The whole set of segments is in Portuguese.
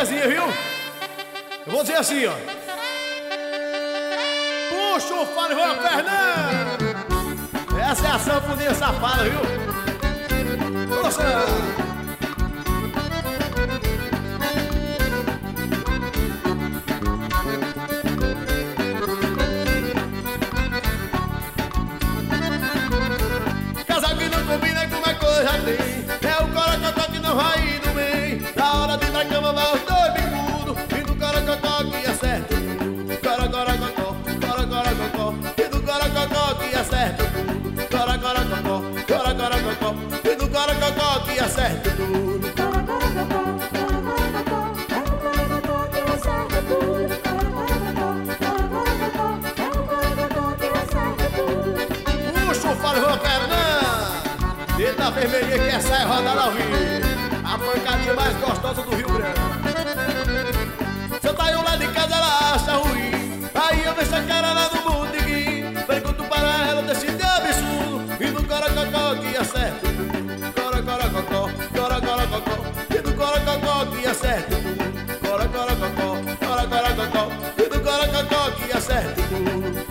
Terezinha, viu? Eu vou dizer assim, ó. Puxa o fale, vai a perna. Essa é a sanfoninha safada, viu? Nossa! Casal que não combina com uma coisa tem. É o corococó que não vai indo bem. Na hora de ir pra cama vai os dois bicudos. E do corococó que acerta tudo. Corocorococó, corocorococó. E do corococó que acerta tudo. Corocorococó, corocorococó. E do corococó que acerta tudo. Puxa o fale, vou perna. Ele da vermelhinha que essa é rodada ao vivo. A pancadinha mais gostosa do Rio Grande. Seu Taio lá de casa ela acha ruim. Aí eu vejo a cara lá no botequim. Pergunto para ela desse de absurdo. E do corococó que acerta tudo. Corocorococó, corocorococó. E do corococó que acerta tudo. Corocorococó, corocorococó. E do corococó que acerta tudo.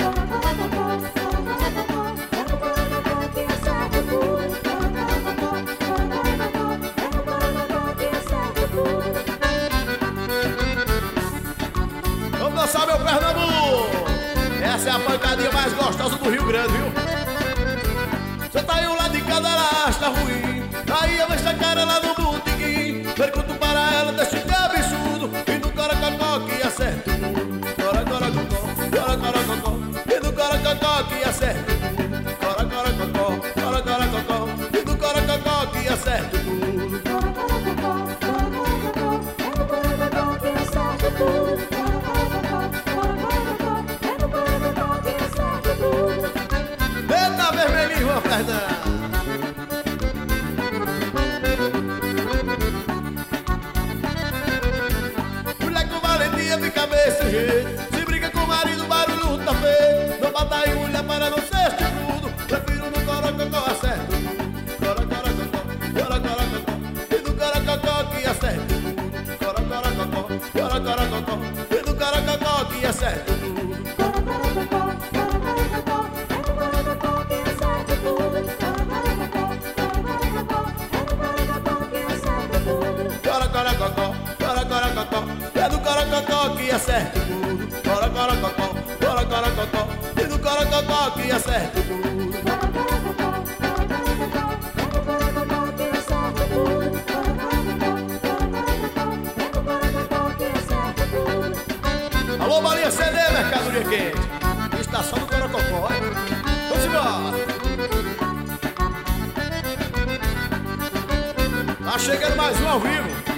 Vamos dançar, meu Pernambuco! Essa é a pancadinha mais gostosa do Rio Grande, viu? Você tá aí um lado de cada, ela acha ruim. Aí eu vejo a cara lá no botequim. Pergunto para ela desse de absurdo. E do corococó que acerta tudo. Corocorococó, corocorococó. E do corococó que acerta tudo. Corocorococó, corocorococó. E do corococó que acerta tudo. Eita, vermelhinho, João Fernando. Mulher com valentia fica desse jeito. Se briga com o marido, barulho tá feio. Não bata em mulher para não ser estudo. Prefiro no corococó acerto. Corocorococó, corocorococó. E do corococó que acerta. Corocorococó, corocorococó. E do corococó que acerta. Corocorococó, corocorococó. É do corococó que acerta tudo. Corocorococó, corocorococó. E do corococó que acerta tudo. Alô, Bolinha CD, mercadoria quente. Estação do Corococó, hein? Vamos embora. Tá chegando mais um ao vivo.